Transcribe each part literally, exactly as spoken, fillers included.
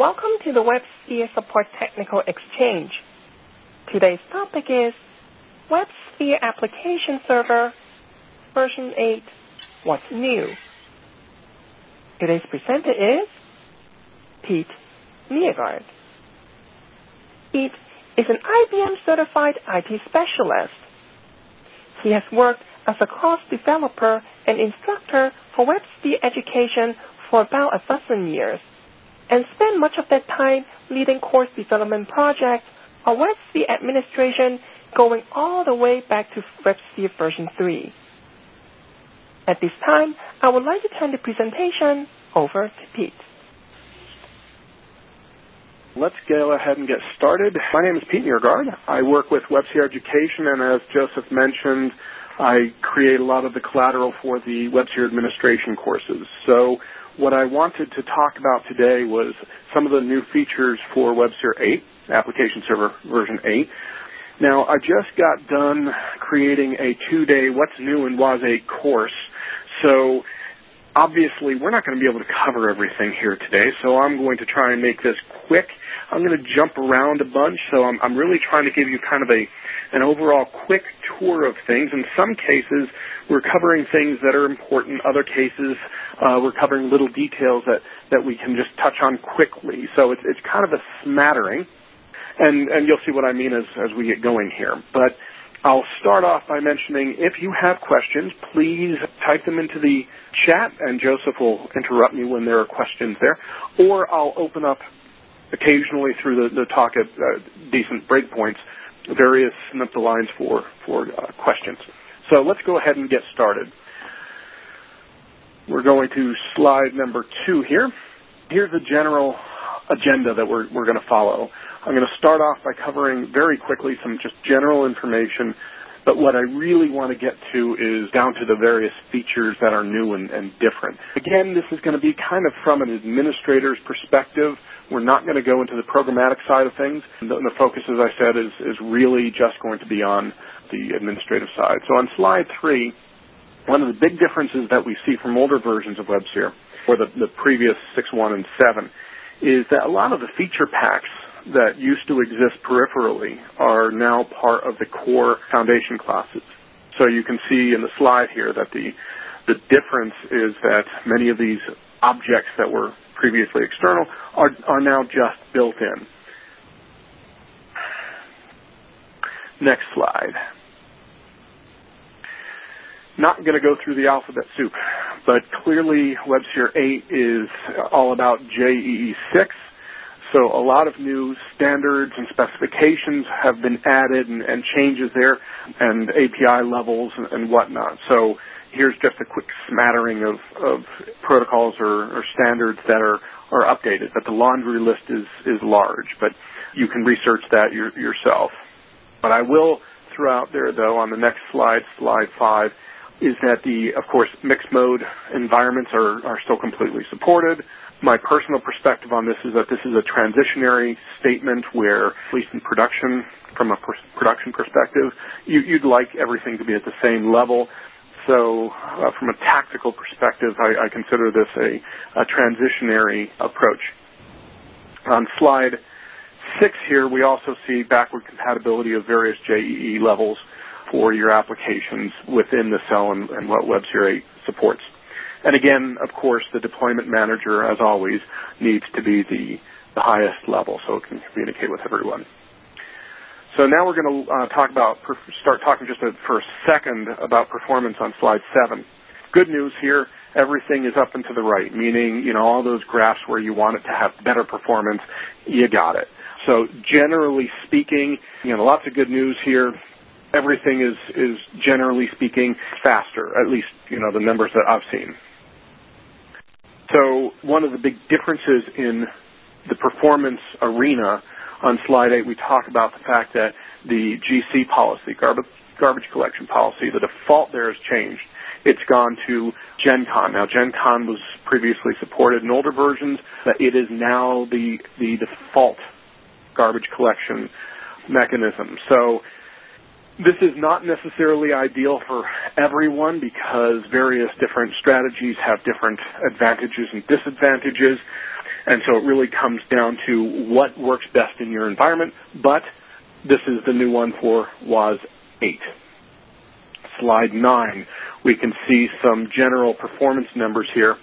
Welcome to the WebSphere Support Technical Exchange. Today's topic is WebSphere Application Server version eight, What's New? Today's presenter is Pete Niergaard. Pete is an I B M-certified I T specialist. He has worked as a course developer and instructor for WebSphere education for about a dozen years, and spent much of that time leading course development projects or WebSphere administration going all the way back to WebSphere version three. At this time, I would like to turn the presentation over to Pete. Let's go ahead and get started. My name is Pete Niergaard. I work with WebSphere Education, and as Joseph mentioned, I create a lot of the collateral for the WebSphere administration courses. So what I wanted to talk about today was some of the new features for WebSphere eight, Application Server version eight. Now, I just got done creating a two-day What's New in W A S eight course, so obviously we're not going to be able to cover everything here today, so I'm going to try and make this quick. I'm going to jump around a bunch, so I'm, I'm really trying to give you kind of a an overall quick tour of things. In some cases, we're covering things that are important. Other cases, uh, we're covering little details that, that we can just touch on quickly. So it's, it's kind of a smattering, and, and you'll see what I mean as, as we get going here. But I'll start off by mentioning if you have questions, please type them into the chat, and Joseph will interrupt me when there are questions there, or I'll open up occasionally through the, the talk at uh, decent breakpoints various snip the lines for, for uh, questions. So let's go ahead and get started. We're going to slide number two here. Here's the general agenda that we're, we're going to follow. I'm going to start off by covering very quickly some just general information, but what I really want to get to is down to the various features that are new and, and different. Again, this is going to be kind of from an administrator's perspective. We're not going to go into the programmatic side of things. The, the focus, as I said, is, is really just going to be on the administrative side. So on slide three, one of the big differences that we see from older versions of WebSphere, or the, the previous six point one and seven, is that a lot of the feature packs that used to exist peripherally are now part of the core foundation classes. So you can see in the slide here that the, the difference is that many of these objects that were previously external are, are now just built in. Next slide. Not going to go through the alphabet soup, but clearly WebSphere eight is all about J E E six. So a lot of new standards and specifications have been added and, and changes there, and A P I levels and, and whatnot. So here's just a quick smattering of, of protocols or, or standards that are, are updated. But the laundry list is, is large, but you can research that your, yourself. But I will throw out there, though, on the next slide, slide five, is that the, of course, mixed mode environments are, are still completely supported. My personal perspective on this is that this is a transitionary statement where, at least in production, from a per- production perspective, you, you'd like everything to be at the same level. So uh, from a tactical perspective, I, I consider this a, a transitionary approach. On slide six here, we also see backward compatibility of various J E E levels for your applications within the cell and, and what WebSphere eight supports. And again, of course, the deployment manager, as always, needs to be the, the highest level so it can communicate with everyone. So now we're going to uh, talk about, start talking just a, for a second about performance on slide seven. Good news here, everything is up and to the right, meaning, you know, all those graphs where you want it to have better performance, you got it. So generally speaking, you know, lots of good news here. Everything is, is generally speaking faster, at least, you know, the numbers that I've seen. So one of the big differences in the performance arena on slide eight, we talk about the fact that the G C policy, garbage, garbage collection policy, the default there has changed. It's gone to GenCon. Now, GenCon was previously supported in older versions, but it is now the, the default garbage collection mechanism. So this is not necessarily ideal for everyone because various different strategies have different advantages and disadvantages. And so it really comes down to what works best in your environment, but this is the new one for W A S eight. Slide nine, we can see some general performance numbers here.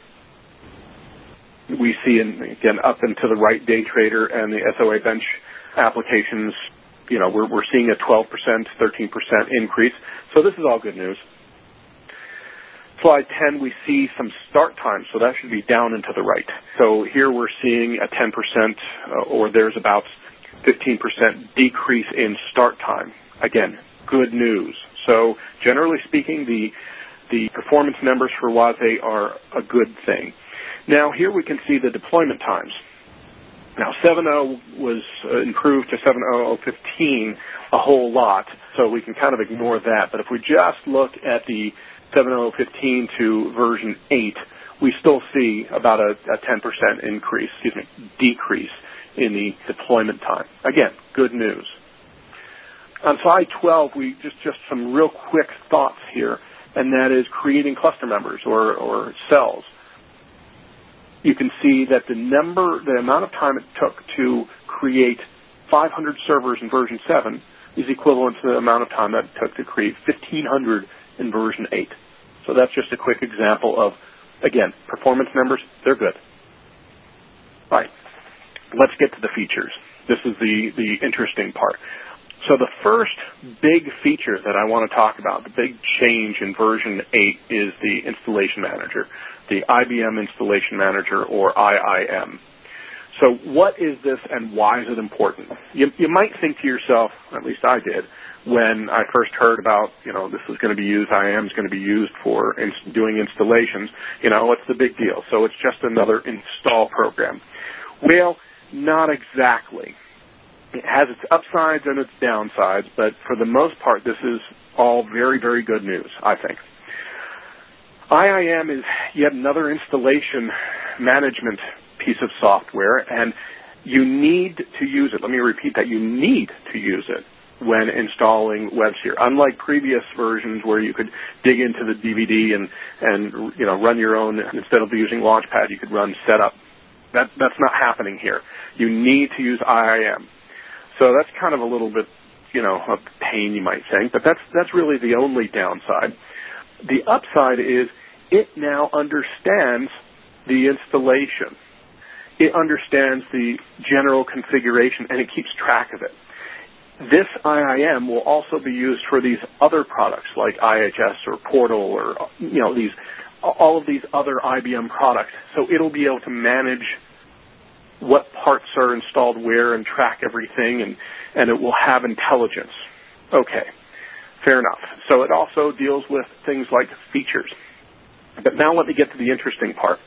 We see, in, again, up and to the right, day trader and the S O A bench applications. You know, we're, we're seeing a twelve percent, thirteen percent increase. So this is all good news. Slide ten, we see some start time, so that should be down and to the right. So here we're seeing a ten percent, uh, or there's about fifteen percent decrease in start time. Again, good news. So generally speaking, the, the performance numbers for W A S eight are a good thing. Now here we can see the deployment times. Now seven point oh was uh, improved to seven point oh fifteen a whole lot, so we can kind of ignore that. But if we just look at the seven point oh fifteen to version eight, we still see about a, a ten percent increase, excuse me, decrease in the deployment time. Again, good news. On slide twelve, we just, just some real quick thoughts here, and that is creating cluster members or, or cells. You can see that the number, the amount of time it took to create five hundred servers in version seven is equivalent to the amount of time that it took to create fifteen hundred in version eight. So that's just a quick example of, again, performance numbers, they're good. All right, let's get to the features. This is the, the interesting part. So the first big feature that I want to talk about, the big change in version eight, is the Installation Manager, the I B M Installation Manager, or I I M. So what is this and why is it important? You, you might think to yourself, at least I did, when I first heard about, you know, this is going to be used, I A M is going to be used for in, doing installations, you know, what's the big deal? So it's just another install program. Well, not exactly. It has its upsides and its downsides, but for the most part, this is all very, very good news, I think. I I M is yet another installation management piece of software, and you need to use it. Let me repeat that. You need to use it when installing WebSphere. Unlike previous versions where you could dig into the D V D and, and you know, run your own, instead of using Launchpad, you could run Setup. That, that's not happening here. You need to use I I M. So that's kind of a little bit, you know, a pain, you might think, but that's, that's really the only downside. The upside is it now understands the installation. It understands the general configuration, and it keeps track of it. This I I M will also be used for these other products like I H S or Portal or, you know, these, all of these other I B M products. So it'll be able to manage what parts are installed where and track everything, and, and it will have intelligence. Okay, fair enough. So it also deals with things like features. But now let me get to the interesting part.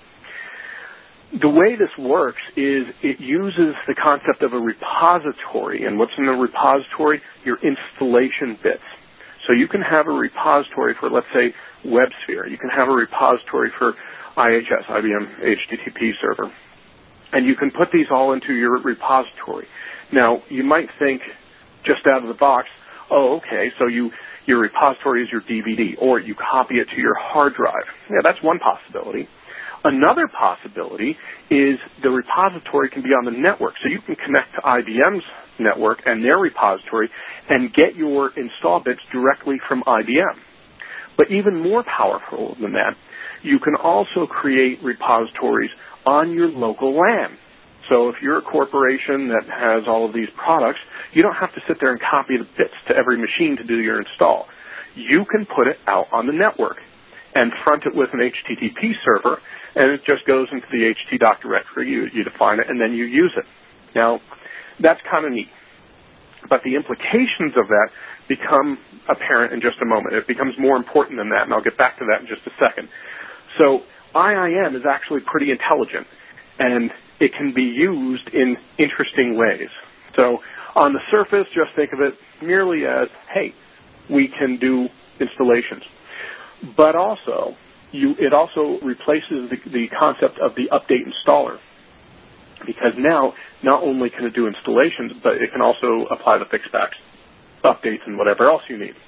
The way this works is it uses the concept of a repository, and what's in the repository? Your installation bits. So you can have a repository for, let's say, WebSphere. You can have a repository for I H S, I B M H T T P server. And you can put these all into your repository. Now, you might think just out of the box, oh, okay, so you, your repository is your D V D, or you copy it to your hard drive. Yeah, that's one possibility. Another possibility is the repository can be on the network. So you can connect to I B M's network and their repository and get your install bits directly from I B M. But even more powerful than that, you can also create repositories on your local LAN. So if you're a corporation that has all of these products, you don't have to sit there and copy the bits to every machine to do your install. You can put it out on the network and front it with an H T T P server, and it just goes into the htdoc directory. You, you define it, and then you use it. Now, that's kind of neat. But the implications of that become apparent in just a moment. It becomes more important than that, and I'll get back to that in just a second. So I I M is actually pretty intelligent, and it can be used in interesting ways. So on the surface, just think of it merely as, hey, we can do installations. But also, you, it also replaces the, the concept of the update installer, because now not only can it do installations, but it can also apply the fixbacks, updates, and whatever else you need.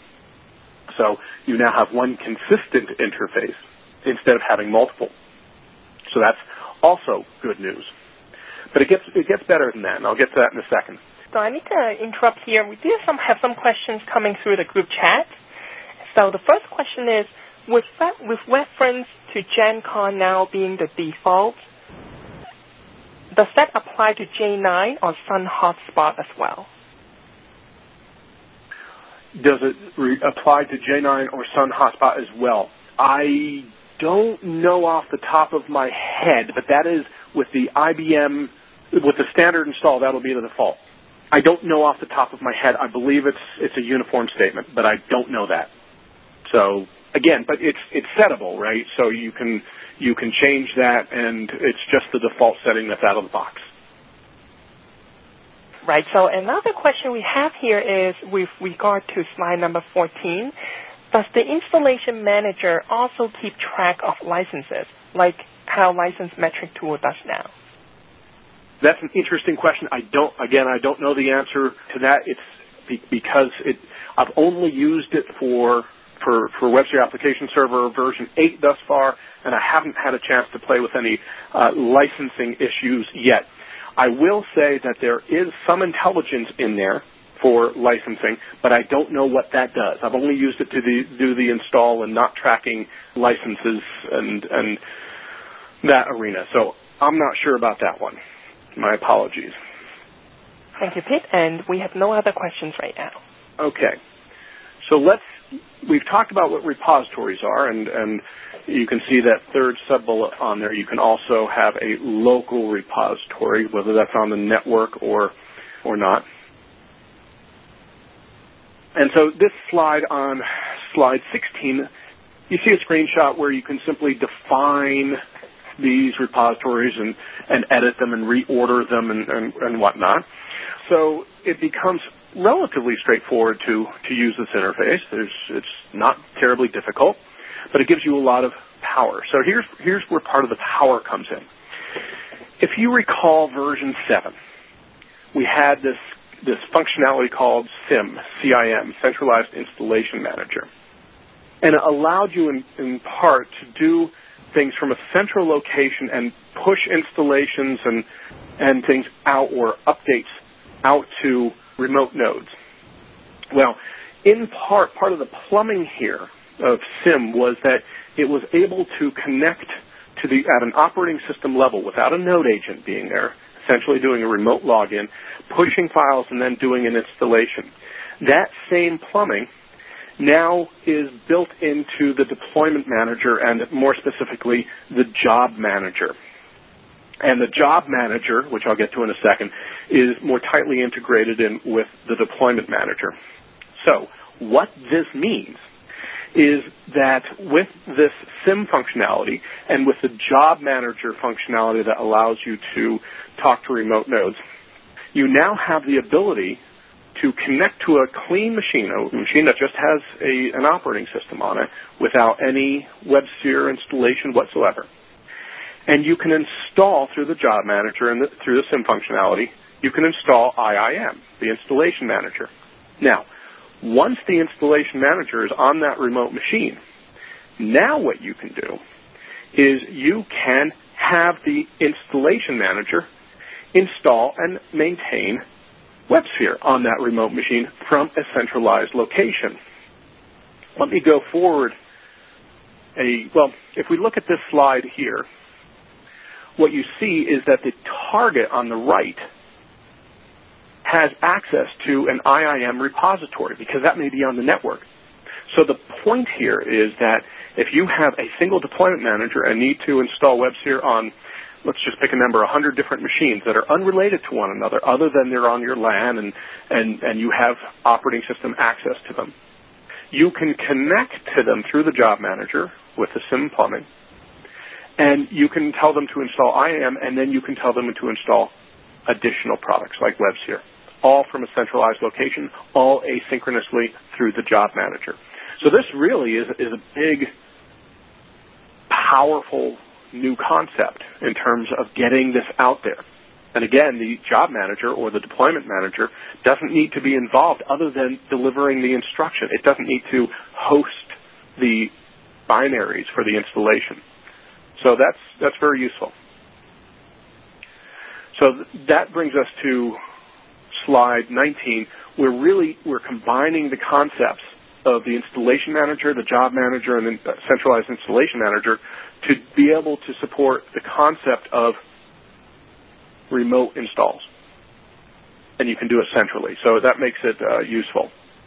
So you now have one consistent interface instead of having multiple. So that's also good news. But it gets it gets better than that, and I'll get to that in a second. So I need to interrupt here. We do some, have some questions coming through the group chat. So the first question is, with, with reference to GenCon now being the default, does that apply to J nine or Sun Hotspot as well? Does it re- apply to J nine or Sun Hotspot as well? I don't know off the top of my head, but that is with the I B M, with the standard install, that'll be the default. I don't know off the top of my head. I believe it's it's a uniform statement, but I don't know that. So again, but it's it's settable, right? So you can you can change that, and it's just the default setting that's out of the box. Right. So another question we have here is with regard to slide number fourteen. Does the installation manager also keep track of licenses, like how License Metric Tool does now? That's an interesting question. I don't, again, I don't know the answer to that. It's be, because it, I've only used it for, for, for WebSphere Application Server version eight thus far, and I haven't had a chance to play with any uh, licensing issues yet. I will say that there is some intelligence in there for licensing, but I don't know what that does. I've only used it to the, do the install and not tracking licenses and, and that arena. So I'm not sure about that one. My apologies. Thank you, Pete. And we have no other questions right now. Okay. So let's, we've talked about what repositories are, and, and you can see that third sub-bullet on there. You can also have a local repository, whether that's on the network or, or not. And so this slide on slide sixteen, you see a screenshot where you can simply define these repositories and, and edit them and reorder them and, and, and whatnot. So it becomes relatively straightforward to, to use this interface. There's, it's not terribly difficult, but it gives you a lot of power. So here's, here's where part of the power comes in. If you recall version seven, we had this this functionality called C I M, C I M, Centralized Installation Manager. And it allowed you in, in part to do things from a central location and push installations and, and things out or updates out to remote nodes. Well, in part, part of the plumbing here of C I M was that it was able to connect to the, at an operating system level without a node agent being there, essentially doing a remote login, pushing files, and then doing an installation. That same plumbing now is built into the deployment manager and more specifically the job manager. And the job manager, which I'll get to in a second, is more tightly integrated in with the deployment manager. So what this means is that with this C I M functionality and with the job manager functionality that allows you to talk to remote nodes, you now have the ability to connect to a clean machine, a machine that just has a, an operating system on it without any WebSphere installation whatsoever. And you can install through the job manager and the, through the C I M functionality, you can install I I M, the installation manager. Now, once the installation manager is on that remote machine, now what you can do is you can have the installation manager install and maintain WebSphere on that remote machine from a centralized location. Let me go forward a, well, if we look at this slide here, what you see is that the target on the right has access to an I I M repository because that may be on the network. So the point here is that if you have a single deployment manager and need to install WebSphere on, let's just pick a number, one hundred different machines that are unrelated to one another other than they're on your LAN and, and, and you have operating system access to them, you can connect to them through the job manager with the C I M plumbing, and you can tell them to install I A M, and then you can tell them to install additional products like WebSphere, all from a centralized location, all asynchronously through the job manager. So this really is, is a big, powerful new concept in terms of getting this out there. And again, the job manager or the deployment manager doesn't need to be involved other than delivering the instruction. It doesn't need to host the binaries for the installation. So that's, that's very useful. So th- that brings us to slide nineteen. We're really, we're combining the concepts of the installation manager, the job manager, and the centralized installation manager to be able to support the concept of remote installs. And you can do it centrally. So that makes it uh, useful.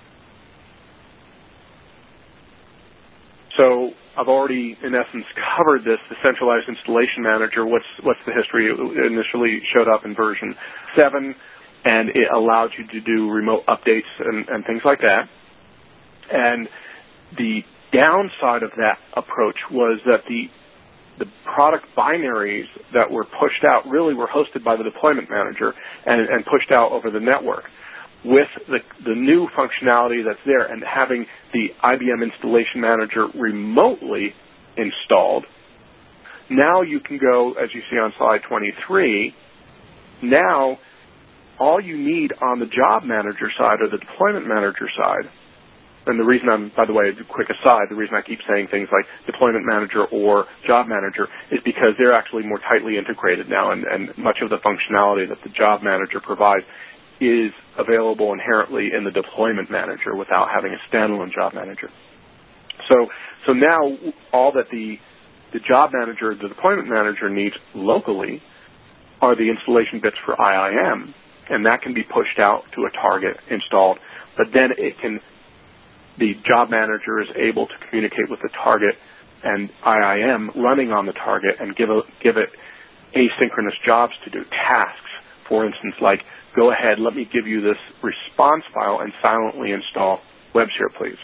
So I've already, in essence, covered this, the centralized installation manager. What's, what's the history? It initially showed up in version seven, and it allowed you to do remote updates and, and things like that. And the downside of that approach was that the the product binaries that were pushed out really were hosted by the deployment manager and, and pushed out over the network. With the, the new functionality that's there and having the I B M installation manager remotely installed, now you can go, as you see on slide twenty-three, now all you need on the job manager side or the deployment manager side, and the reason I'm, by the way, a quick aside, the reason I keep saying things like deployment manager or job manager is because they're actually more tightly integrated now, and, and much of the functionality that the job manager provides is available inherently in the deployment manager without having a standalone job manager. So, so now all that the, the job manager, the deployment manager needs locally are the installation bits for I I M, and that can be pushed out to a target installed, but then it can the job manager is able to communicate with the target and I I M running on the target and give, a, give it asynchronous jobs to do, tasks. For instance, like, go ahead, let me give you this response file and silently install WebSphere, please.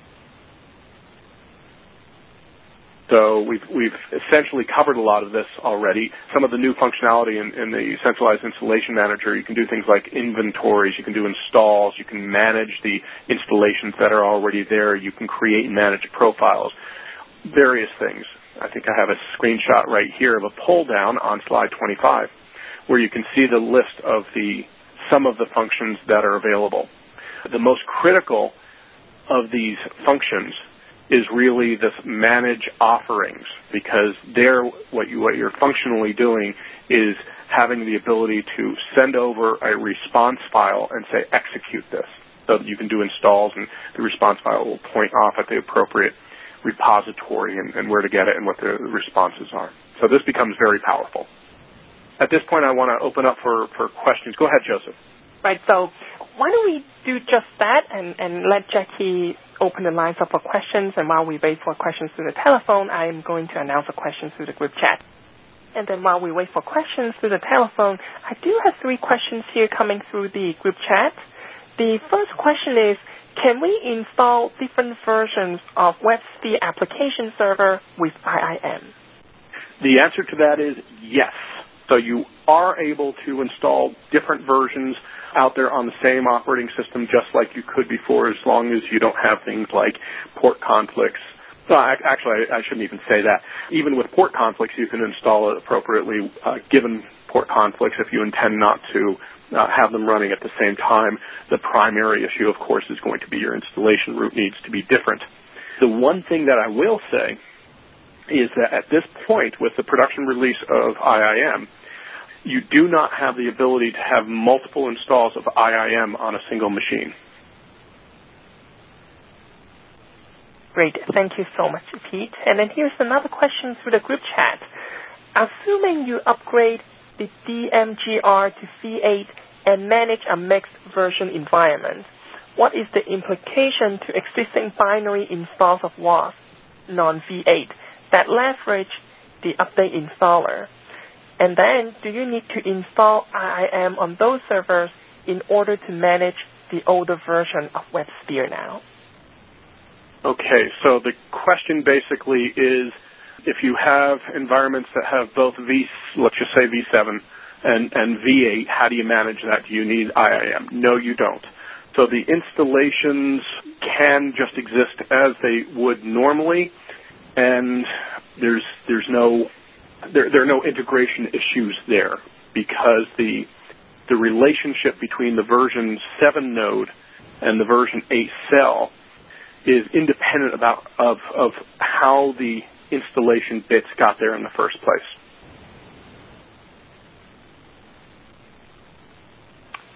So we've, we've essentially covered a lot of this already. Some of the new functionality in, in the centralized installation manager, you can do things like inventories, you can do installs, you can manage the installations that are already there, you can create and manage profiles, various things. I think I have a screenshot right here of a pull down on slide twenty-five where you can see the list of the some of the functions that are available. The most critical of these functions is really this manage offerings, because there what you what you're functionally doing is having the ability to send over a response file and say execute this. So that you can do installs and the response file will point off at the appropriate repository and, and where to get it and what the responses are. So this becomes very powerful. At this point I want to open up for, for questions. Go ahead, Joseph. Right, so why don't we do just that and, and let Jackie open the lines up for questions, and while we wait for questions through the telephone, I'm going to announce the questions through the group chat. And then while we wait for questions through the telephone, I do have three questions here coming through the group chat. The first question is, can we install different versions of WebSphere application server with I I M? The answer to that is yes. So you are able to install different versions out there on the same operating system just like you could before, as long as you don't have things like port conflicts. Well, actually, I shouldn't even say that. Even with port conflicts, you can install it appropriately uh, given port conflicts if you intend not to uh, have them running at the same time. The primary issue, of course, is going to be your installation route needs to be different. The one thing that I will say is that at this point, with the production release of I I M, you do not have the ability to have multiple installs of I I M on a single machine. Great. Thank you so much, Pete. And then here's another question through the group chat. Assuming you upgrade the D M G R to V eight and manage a mixed version environment, what is the implication to existing binary installs of W A S, non-V eight, that leverage the update installer? And then, do you need to install I I M on those servers in order to manage the older version of WebSphere now? Okay, so the question basically is, if you have environments that have both V, let's just say V seven and, and V eight, how do you manage that? Do you need I I M? No, you don't. So the installations can just exist as they would normally, and there's there's no there there are no integration issues there, because the the relationship between the version seven node and the version eight cell is independent about of of how the installation bits got there in the first place.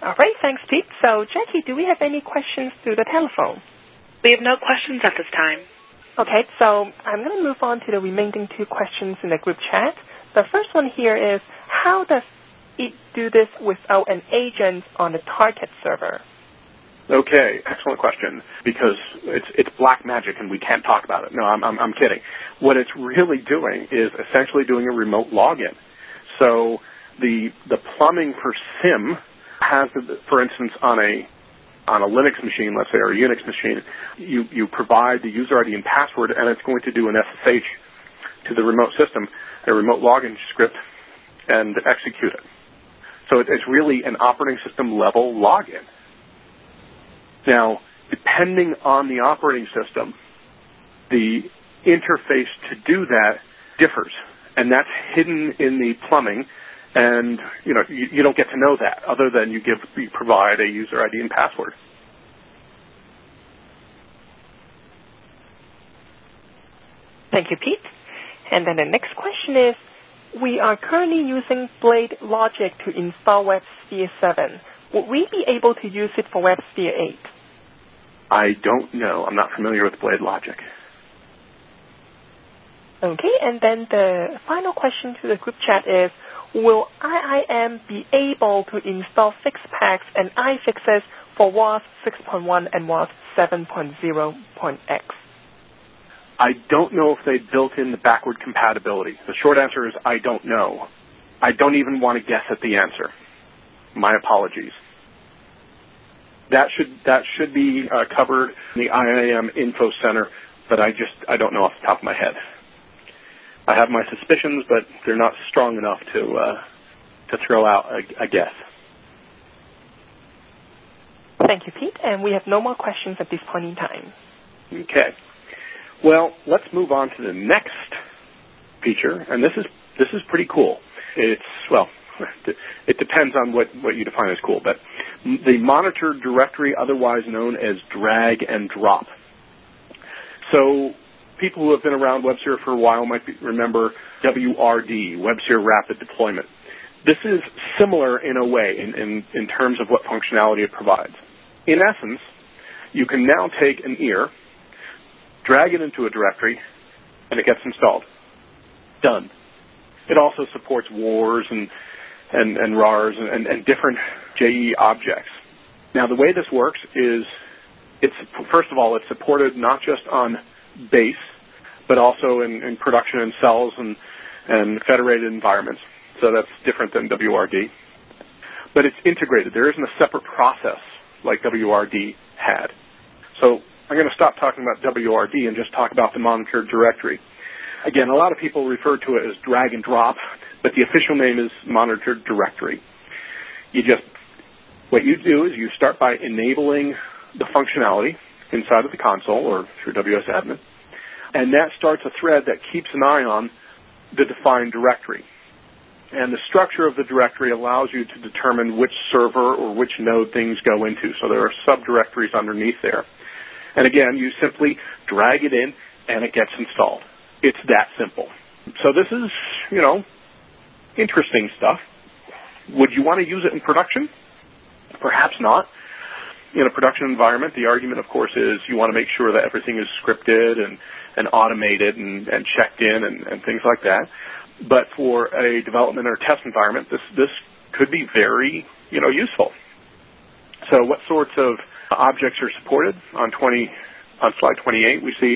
All right, thanks, Pete. So, Jackie, do we have any questions through the telephone? We have no questions at this time. Okay, so I'm going to move on to the remaining two questions in the group chat. The first one here is, how does it do this without an agent on the target server? Okay, excellent question, because it's it's black magic and we can't talk about it. No, I'm, I'm, I'm kidding. What it's really doing is essentially doing a remote login. So the the plumbing for SIM has, for instance, on a on a Linux machine, let's say, or a Unix machine, you, you provide the user I D and password, and it's going to do an S S H to the remote system, a remote login script, and execute it. So it, it's really an operating system level login. Now, depending on the operating system, the interface to do that differs, and that's hidden in the plumbing. And, you know, you, you don't get to know that other than you give, you provide a user I D and password. Thank you, Pete. And then the next question is, we are currently using Blade Logic to install WebSphere seven. Would we be able to use it for WebSphere eight? I don't know. I'm not familiar with Blade Logic. Okay, and then the final question to the group chat is, will I I M be able to install FixPaks and iFixes for W A S six point one and W A S seven point oh point x? I don't know if they built in the backward compatibility. The short answer is I don't know. I don't even want to guess at the answer. My apologies. That should that should be uh, covered in the I I M Info Center, but I just I don't know off the top of my head. I have my suspicions, but they're not strong enough to uh, to throw out a, a guess. Thank you, Pete. And we have no more questions at this point in time. Okay. Well, let's move on to the next feature, and this is this is pretty cool. It's well, it depends on what, what you define as cool, but the monitored directory, otherwise known as drag and drop. So people who have been around WebSphere for a while might be, remember W R D, WebSphere Rapid Deployment. This is similar in a way in, in, in terms of what functionality it provides. In essence, you can now take an ear, drag it into a directory, and it gets installed. Done. It also supports W A Rs and, and, and R A Rs and, and, and different J E E objects. Now, the way this works is, it's first of all, it's supported not just on base, but also in, in production and cells and, and federated environments. So that's different than W R D. But it's integrated. There isn't a separate process like W R D had. So I'm going to stop talking about W R D and just talk about the monitored directory. Again, a lot of people refer to it as drag and drop, but the official name is monitored directory. You just, what you do is you start by enabling the functionality inside of the console or through W S admin, and that starts a thread that keeps an eye on the defined directory. And the structure of the directory allows you to determine which server or which node things go into. So there are subdirectories underneath there. And again, you simply drag it in and it gets installed. It's that simple. So this is, you know, interesting stuff. Would you want to use it in production? Perhaps not. In a production environment, the argument, of course, is you want to make sure that everything is scripted and, and automated and, and checked in and, and things like that. But for a development or test environment, this, this could be very, you know, useful. So what sorts of objects are supported? On twenty, on slide twenty-eight, we see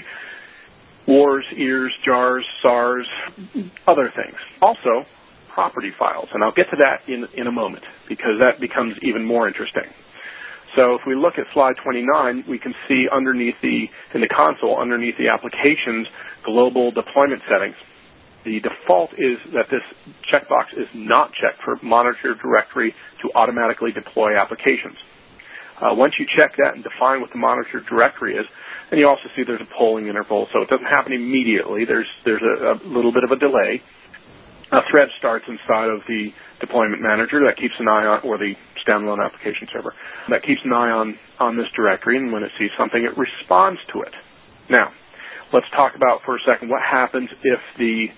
W A Rs, ears, jars, S A Rs, other things. Also, property files. And I'll get to that in, in a moment because that becomes even more interesting. So if we look at slide twenty-nine, we can see underneath the, in the console, underneath the applications, global deployment settings. The default is that this checkbox is not checked for monitored directory to automatically deploy applications. Uh, once you check that and define what the monitored directory is, and you also see there's a polling interval, so it doesn't happen immediately. There's, there's a, a little bit of a delay. A thread starts inside of the deployment manager that keeps an eye on, or the standalone application server, that keeps an eye on, on this directory, and when it sees something, it responds to it. Now, let's talk about for a second what happens if the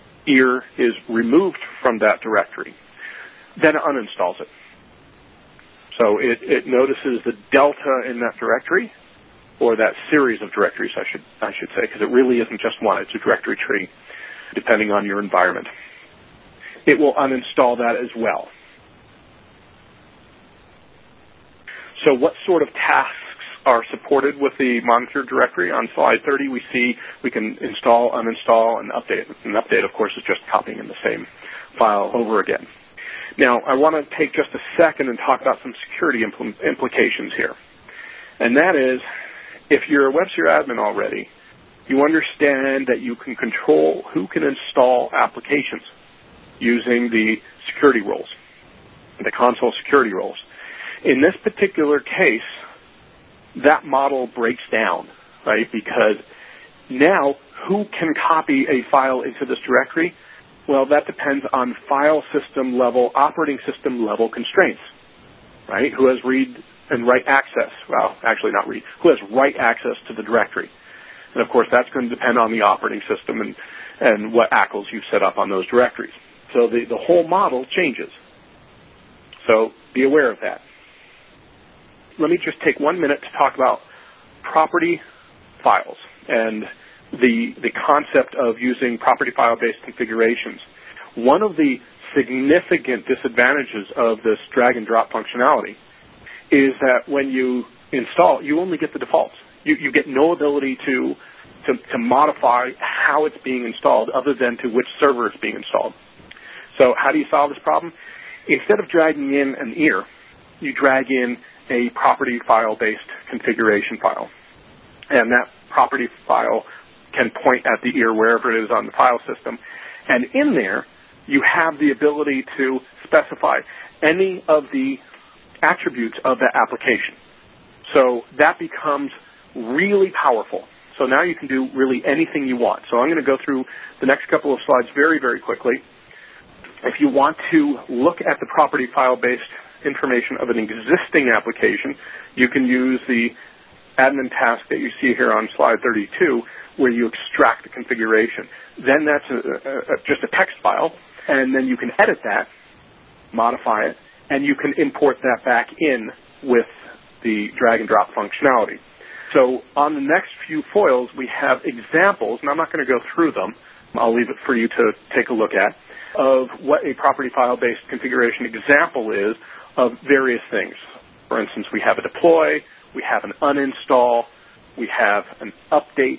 ear is removed from that directory. Then it uninstalls it. So it, it notices the delta in that directory, or that series of directories, I should I should say, because it really isn't just one. It's a directory tree, depending on your environment. It will uninstall that as well. So what sort of tasks are supported with the monitored directory? On slide thirty, we see we can install, uninstall, and update. And update, of course, is just copying in the same file over again. Now, I want to take just a second and talk about some security impl- implications here. And that is, if you're a WebSphere admin already, you understand that you can control who can install applications using the security roles, the console security roles. In this particular case, that model breaks down, right? Because now, who can copy a file into this directory? Well, that depends on file system level, operating system level constraints, right? Who has read and write access? Well, actually not read. Who has write access to the directory? And of course, that's going to depend on the operating system and, and what A C Ls you've set up on those directories. So the, the whole model changes. So be aware of that. Let me just take one minute to talk about property files and the, the concept of using property file-based configurations. One of the significant disadvantages of this drag and drop functionality is that when you install, you only get the defaults. You, you get no ability to, to, to modify how it's being installed other than to which server it's being installed. So how do you solve this problem? Instead of dragging in an ear, you drag in a property file-based configuration file. And that property file can point at the ear wherever it is on the file system. And in there, you have the ability to specify any of the attributes of that application. So that becomes really powerful. So now you can do really anything you want. So I'm going to go through the next couple of slides very, very quickly. If you want to look at the property file-based information of an existing application, you can use the admin task that you see here on slide thirty-two, where you extract the configuration. Then that's a, a, a, just a text file, and then you can edit that, modify it, and you can import that back in with the drag and drop functionality. So on the next few foils, we have examples, and I'm not going to go through them. I'll leave it for you to take a look at, of what a property file-based configuration example is of various things. For instance, we have a deploy, we have an uninstall, we have an update,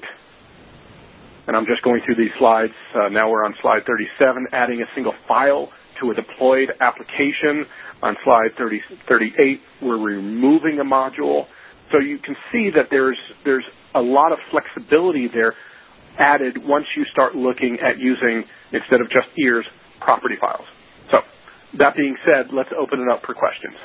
and I'm just going through these slides. Uh, now we're on slide thirty-seven, adding a single file to a deployed application. On slide thirty, thirty-eight, we're removing a module. So you can see that there's there's a lot of flexibility there added once you start looking at using, instead of just ears, property files. So that being said, let's open it up for questions.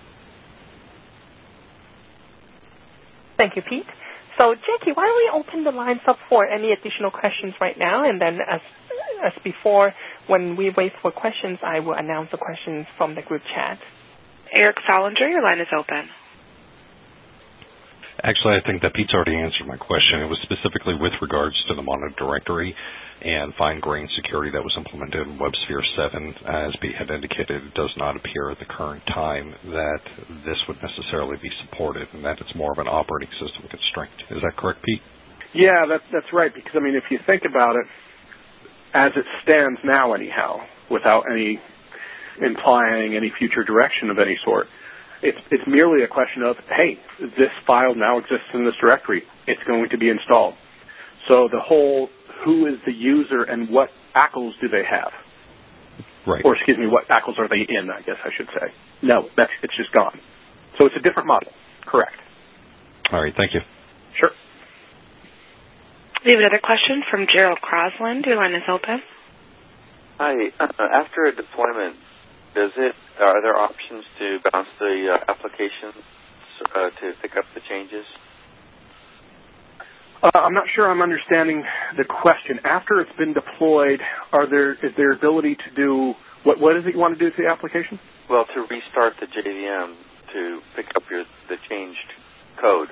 Thank you, Pete. So, Jackie, why don't we open the lines up for any additional questions right now, and then as as before, when we wait for questions, I will announce the questions from the group chat. Eric Solinger, your line is open. Actually, I think that Pete's already answered my question. It was specifically with regards to the monitored directory and fine-grained security that was implemented in WebSphere seven. As Pete had indicated, it does not appear at the current time that this would necessarily be supported, and that it's more of an operating system constraint. Is that correct, Pete? Yeah, that's, that's right, because, I mean, if you think about it, as it stands now anyhow, without any implying any future direction of any sort, It's, it's merely a question of, hey, this file now exists in this directory. It's going to be installed. So the whole who is the user and what A C Ls do they have? Right. Or, excuse me, what A C Ls are they in, I guess I should say. No, that's, it's just gone. So it's a different model. Correct. All right, thank you. Sure. We have another question from Gerald Crosland. Your line is open. Hi. Uh, after a deployment, Does it? Are there options to bounce the uh, applications uh, to pick up the changes? Uh, I'm not sure I'm understanding the question. After it's been deployed, are there is there ability to do what? What is it you want to do to the application? Well, to restart the J V M to pick up your the changed code.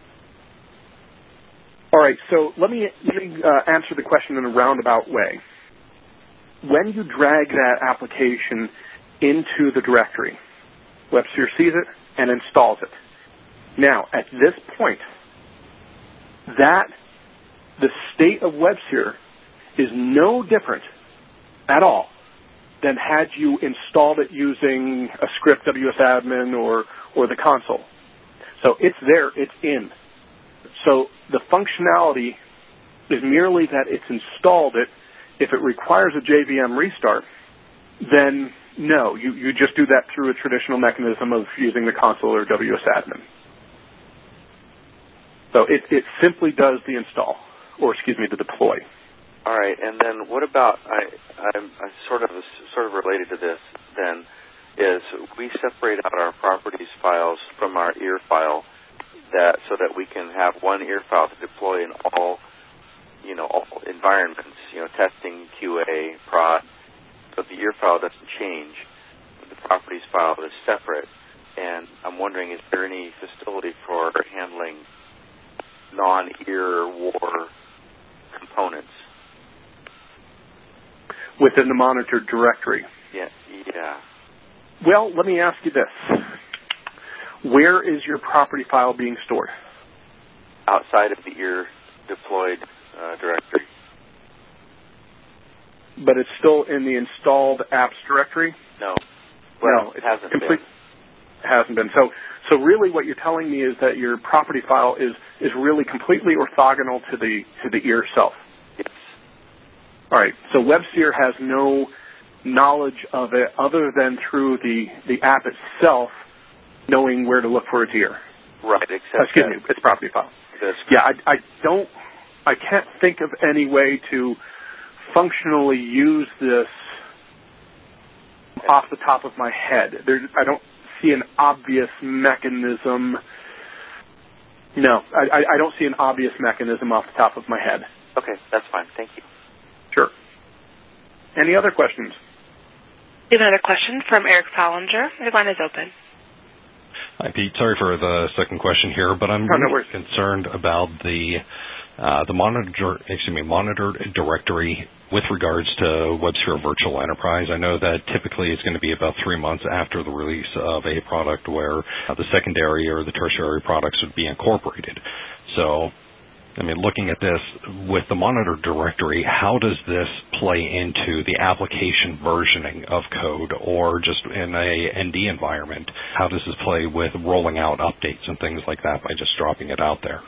All right. So let me let me uh, answer the question in a roundabout way. When you drag that application into the directory, WebSphere sees it and installs it. Now, at this point, that the state of WebSphere is no different at all than had you installed it using a script, W S admin, or, or the console. So it's there, it's in. So the functionality is merely that it's installed it. If it requires a J V M restart, then no, you, you just do that through a traditional mechanism of using the console or W S admin. So it, it simply does the install, or excuse me, the deploy. All right, and then what about, I, I'm, I'm sort of sort of related to this then, is we separate out our properties files from our E A R file that so that we can have one E A R file to deploy in all, you know, all environments, you know, testing, Q A, prod, but the E A R file doesn't change. The properties file is separate, and I'm wondering, is there any facility for handling non-E A R war components within the monitored directory? Yeah, yeah. Well, let me ask you this. Where is your property file being stored? Outside of the E A R deployed uh, directory. But it's still in the installed apps directory? No. Well, no, it hasn't complete, been. hasn't been. So, so really what you're telling me is that your property file is, is really completely orthogonal to the, to the E A R itself. Yes. All right, so WebSphere has no knowledge of it other than through the, the app itself knowing where to look for its E A R. Right, except Excuse me, its property file. Yeah, I, I don't, I can't think of any way to functionally use this off the top of my head. There, I don't see an obvious mechanism. No, I, I don't see an obvious mechanism off the top of my head. Okay, that's fine. Thank you. Sure. Any other questions? We have another question from Eric Follinger. Your line is open. Hi, Pete. Sorry for the second question here, but I'm oh, no really concerned about the uh, the monitor, excuse me, monitored directory with regards to WebSphere Virtual Enterprise. I know that typically it's going to be about three months after the release of a product where uh, the secondary or the tertiary products would be incorporated. So, I mean, looking at this with the monitor directory, how does this play into the application versioning of code, or just in a N D environment? How does this play with rolling out updates and things like that by just dropping it out there?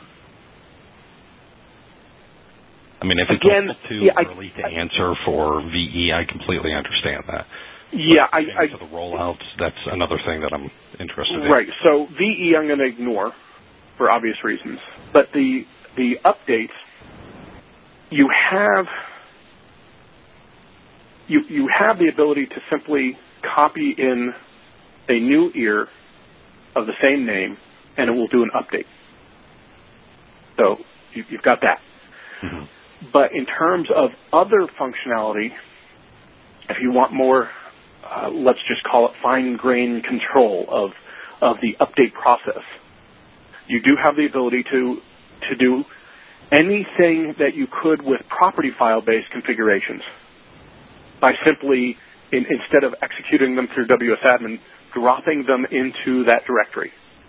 I mean, if it's Again, too yeah, early I, to answer for V E, I completely understand that. Yeah, but I, I. For the rollouts, that's another thing that I'm interested in. Right. So V E, I'm going to ignore for obvious reasons, but the the updates, you have you you have the ability to simply copy in a new E A R of the same name, and it will do an update. So you, you've got that. Mm-hmm. But in terms of other functionality, if you want more, uh, let's just call it fine-grained control of of the update process, you do have the ability to to do anything that you could with property file-based configurations by simply, in, instead of executing them through W S admin, dropping them into that directory.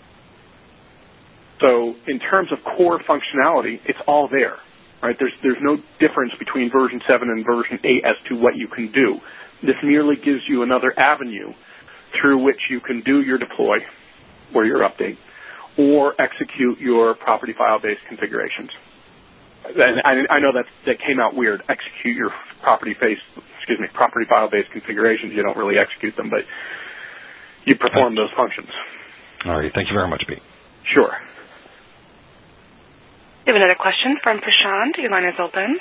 So in terms of core functionality, it's all there. Right? There's, there's no difference between version seven and version eight as to what you can do. This merely gives you another avenue through which you can do your deploy or your update, or execute your property file-based configurations. And I, I know that that came out weird. Execute your property-based, excuse me, property file-based configurations. You don't really execute them, but you perform those functions. All right. Thank you very much, Pete. Sure. We have another question from Prashant. Your line is open.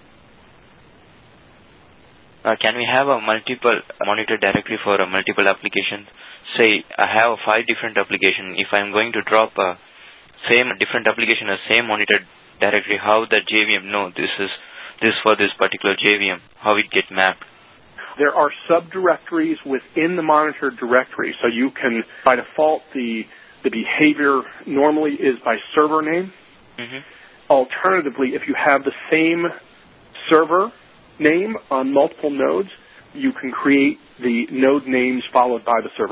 Uh, can we have a multiple monitor directory for a multiple application? Say I have five different applications. If I'm going to drop a same different application or same monitor directory, how the J V M know this is this for this particular J V M? How it get mapped? There are subdirectories within the monitor directory, so you can, by default, the the behavior normally is by server name. Mm-hmm. Alternatively, if you have the same server name on multiple nodes, you can create the node names followed by the server names.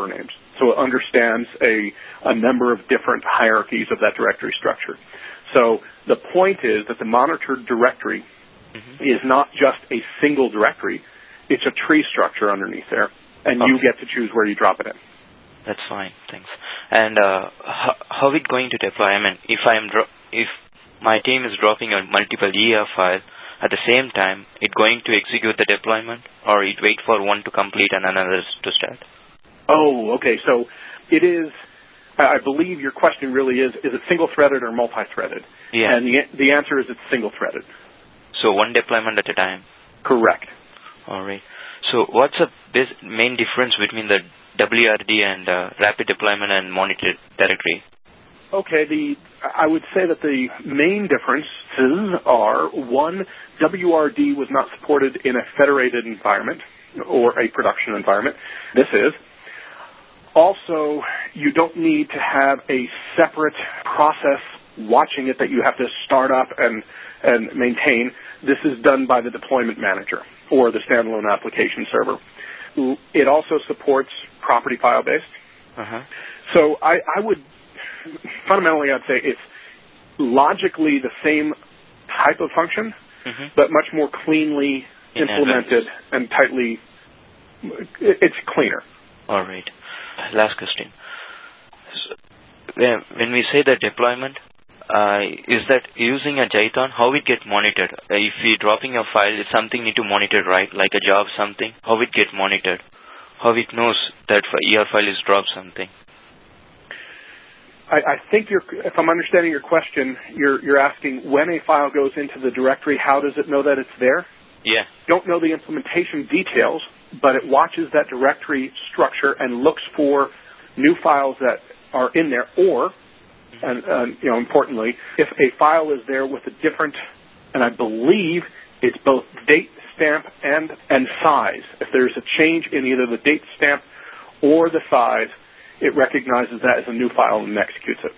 so it understands a, a number of different hierarchies of that directory structure. So the point is that the monitored directory mm-hmm. is not just a single directory, it's a tree structure underneath there, and okay. you get to choose where you drop it in. That's fine, thanks. And uh, how, how it going to deploy? I mean, if I'm dro- if my team is dropping a multiple E R file at the same time, it going to execute the deployment, or it wait for one to complete and another to start? Oh, okay. So it is. I believe your question really is: is it single-threaded or multi-threaded? Yeah. And the the answer is it's single-threaded. So one deployment at a time. Correct. All right. So what's the bas- main difference between the W R D and uh, rapid deployment and monitored directory? Okay, the I would say that the main differences are, one, W R D was not supported in a federated environment or a production environment. This is. Also, you don't need to have a separate process watching it that you have to start up and, and maintain. This is done by the deployment manager or the standalone application server. It also supports property file-based. Uh-huh. So I, I would, fundamentally, I'd say it's logically the same type of function, mm-hmm. but much more cleanly In implemented advance. and tightly, it's cleaner. All right. Last question. So, when we say the deployment, uh, is that using a Jython, how it get monitored? Uh, if we dropping a file, it's something need to monitor, right? Like a job something, how it get monitored? How it knows that E R file is dropped something? I, I think you're, if I'm understanding your question, you're, you're asking when a file goes into the directory, how does it know that it's there? Yeah. Don't know the implementation details, but it watches that directory structure and looks for new files that are in there, or, and, and you know, importantly, if a file is there with a different, and I believe it's both date stamp and, and size. If there's a change in either the date stamp or the size, it recognizes that as a new file and executes it.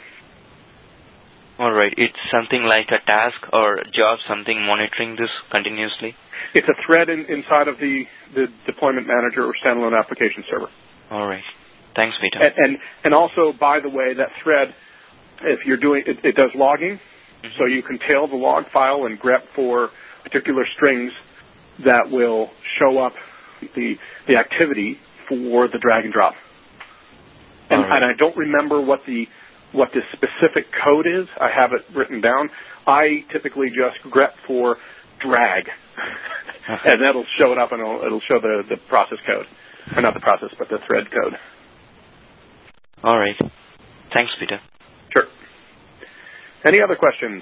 All right. It's something like a task or job, something monitoring this continuously? It's a thread in, inside of the, the deployment manager or standalone application server. All right. Thanks, Peter. And, and, and also, by the way, that thread, if you're doing, it, it does logging, mm-hmm. so you can tail the log file and grep for particular strings that will show up the, the activity for the drag and drop. And, right. and I don't remember what the what the specific code is. I have it written down. I typically just grep for drag, and that'll show it up, and it'll, it'll show the, the process code. Or not the process, but the thread code. All right. Thanks, Peter. Sure. Any other questions?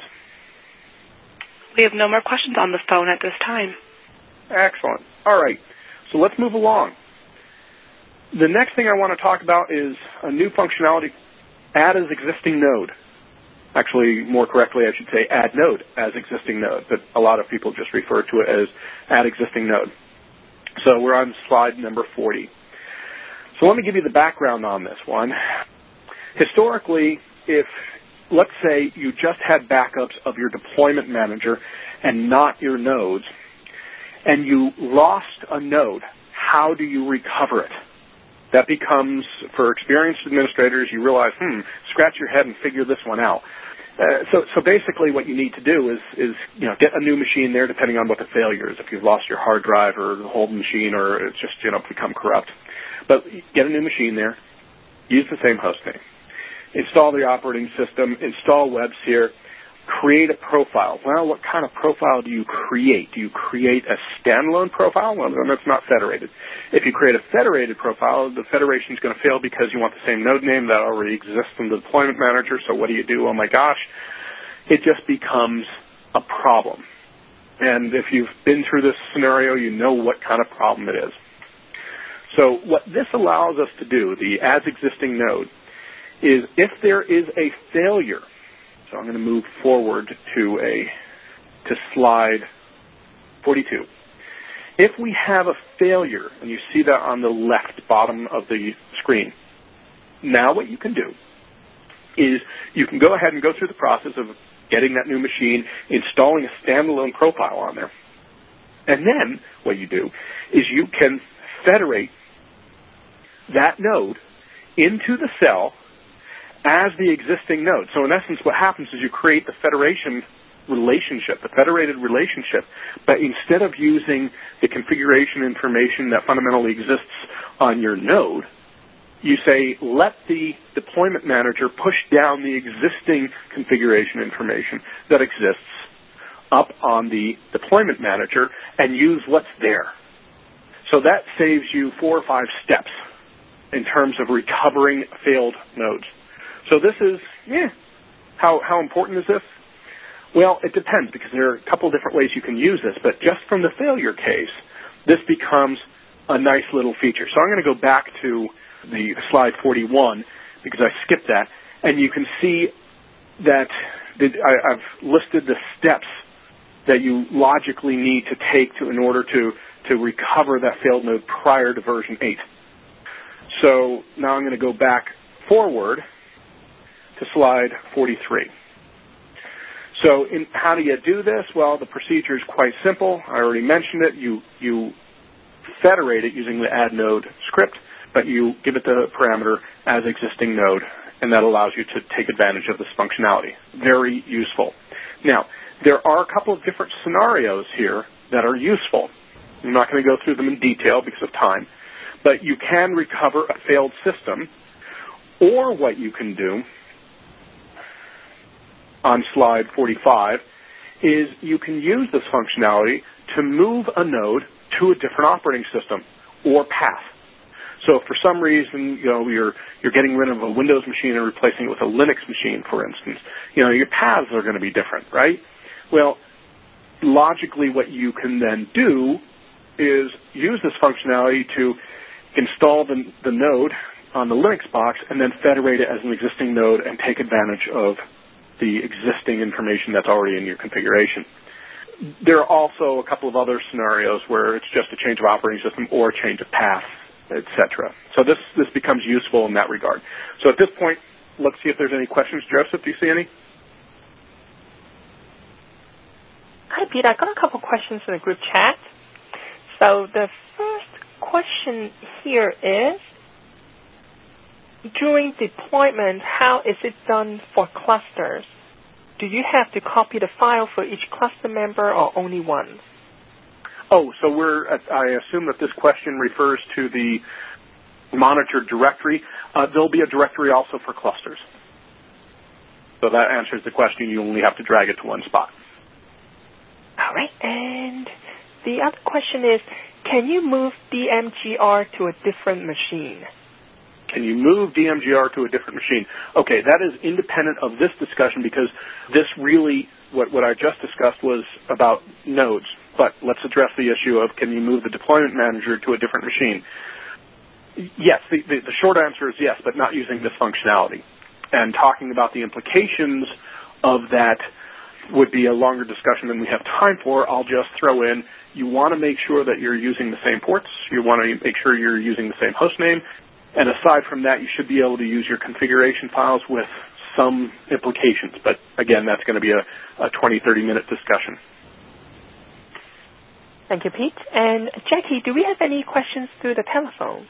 We have no more questions on the phone at this time. Excellent. All right. So let's move along. The next thing I want to talk about is a new functionality, add as existing node. Actually, more correctly, I should say add node as existing node, but a lot of people just refer to it as add existing node. So we're on slide number forty. So let me give you the background on this one. Historically, if, let's say, you just had backups of your deployment manager and not your nodes, and you lost a node, how do you recover it? That becomes, for experienced administrators, you realize, hmm, scratch your head and figure this one out. Uh, so, so basically what you need to do is, is, you know, get a new machine there depending on what the failure is. If you've lost your hard drive or the whole machine or it's just, you know, become corrupt. But get a new machine there, use the same host name, install the operating system, install WebSphere, create a profile. Well, what kind of profile do you create? Do you create a standalone profile? Well, then that's not federated. If you create a federated profile, the federation is going to fail because you want the same node name that already exists in the deployment manager. So what do you do? Oh, my gosh. It just becomes a problem. And if you've been through this scenario, you know what kind of problem it is. So what this allows us to do, the as existing node, is if there is a failure, so I'm going to move forward to a to slide forty-two. If we have a failure, and you see that on the left bottom of the screen, now what you can do is you can go ahead and go through the process of getting that new machine, installing a standalone profile on there. And then what you do is you can federate that node into the cell as the existing node. So in essence, what happens is you create the federation relationship, the federated relationship, but instead of using the configuration information that fundamentally exists on your node, you say, let the deployment manager push down the existing configuration information that exists up on the deployment manager and use what's there. So that saves you four or five steps in terms of recovering failed nodes. So this is, yeah, how, how important is this? Well, it depends, because there are a couple of different ways you can use this, but just from the failure case, this becomes a nice little feature. So I'm going to go back to the slide forty-one, because I skipped that, and you can see that the, I, I've listed the steps that you logically need to take to, in order to, to recover that failed node prior to version eight. So now I'm going to go back forward to slide forty-three. So in, how do you do this? Well, the procedure is quite simple. I already mentioned it. You, you federate it using the add node script, but you give it the parameter as existing node, and that allows you to take advantage of this functionality. Very useful. Now, there are a couple of different scenarios here that are useful. I'm not going to go through them in detail because of time, but you can recover a failed system, or what you can do on slide forty-five is you can use this functionality to move a node to a different operating system or path. So if for some reason, you know, you're you're getting rid of a Windows machine and replacing it with a Linux machine, for instance, you know, your paths are going to be different, right? Well, logically what you can then do is use this functionality to install the, the node on the Linux box and then federate it as an existing node and take advantage of the existing information that's already in your configuration. There are also a couple of other scenarios where it's just a change of operating system or a change of path, et cetera. So this, this becomes useful in that regard. So at this point, let's see if there's any questions. Joseph, do you see any? Hi, Pete. I got a couple questions in the group chat. So the first question here is, during deployment, how is it done for clusters? Do you have to copy the file for each cluster member or only one? Oh, so we're, I assume that this question refers to the monitor directory. Uh, there'll be a directory also for clusters. So that answers the question. You only have to drag it to one spot. All right. And the other question is, can you move D M G R to a different machine? Can you move D M G R to a different machine? Okay, that is independent of this discussion, because this really, what, what I just discussed was about nodes. But let's address the issue of, can you move the deployment manager to a different machine? Yes, the, the, the short answer is yes, but not using this functionality. And talking about the implications of that would be a longer discussion than we have time for. I'll just throw in, you want to make sure that you're using the same ports. You want to make sure you're using the same host name. And aside from that, you should be able to use your configuration files with some implications. But again, that's going to be a, a twenty, thirty minute discussion. Thank you, Pete. And Jackie, do we have any questions through the telephone?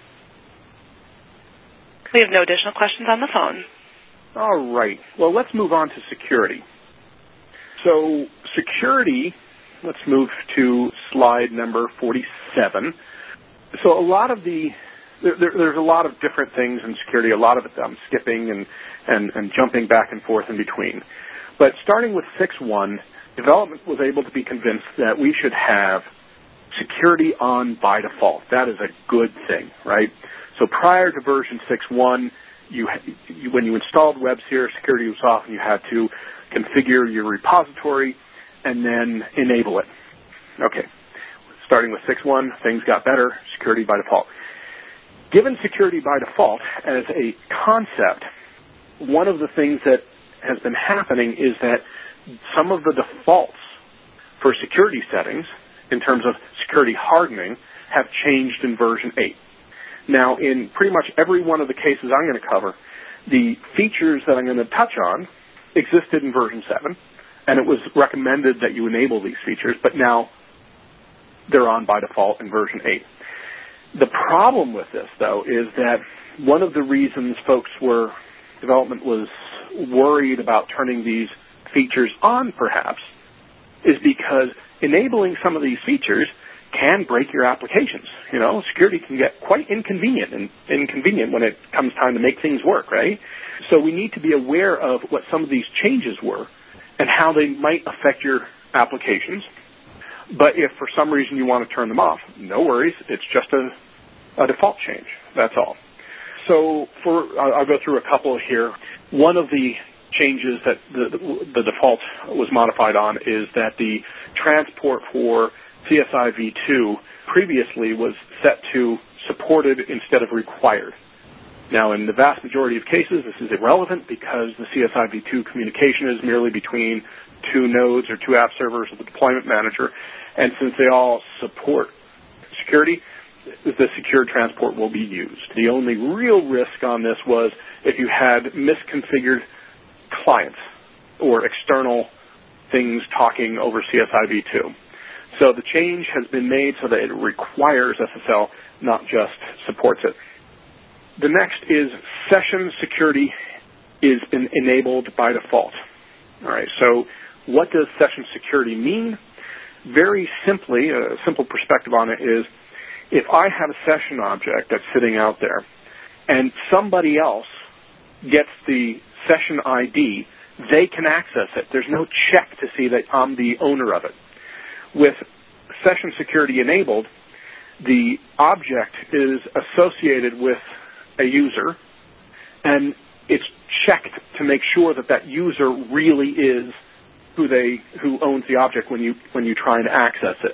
We have no additional questions on the phone. All right. Well, let's move on to security. So security, let's move to slide number forty-seven. So a lot of the There, there, there's a lot of different things in security. A lot of it I'm skipping and, and, and jumping back and forth in between. But starting with six point one, development was able to be convinced that we should have security on by default. That is a good thing, right? So prior to version six point one, you, you, when you installed WebSphere, security was off, and you had to configure your repository and then enable it. Okay. Starting with six point one, things got better, security by default. Given security by default as a concept, one of the things that has been happening is that some of the defaults for security settings in terms of security hardening have changed in version eight. Now, in pretty much every one of the cases I'm going to cover, the features that I'm going to touch on existed in version seven, and it was recommended that you enable these features, but now they're on by default in version eight. The problem with this, though, is that one of the reasons folks were, development was worried about turning these features on, perhaps, is because enabling some of these features can break your applications. You know, security can get quite inconvenient and inconvenient when it comes time to make things work, right? So we need to be aware of what some of these changes were and how they might affect your applications. But if for some reason you want to turn them off, no worries. It's just a, a default change. That's all. So for I'll go through a couple here. One of the changes that the, the default was modified on is that the transport for C S I v two previously was set to supported instead of required. Now, in the vast majority of cases, this is irrelevant because the C S I v two communication is merely between two nodes or two app servers of the deployment manager, and since they all support security, the secured transport will be used. The only real risk on this was if you had misconfigured clients or external things talking over C S I v two. So the change has been made so that it requires S S L, not just supports it. The next is session security is been enabled by default. All right, so what does session security mean? Very simply, a simple perspective on it is if I have a session object that's sitting out there and somebody else gets the session I D, they can access it. There's no check to see that I'm the owner of it. With session security enabled, the object is associated with a user, and it's checked to make sure that that user really is who they who owns the object when you when you try and access it.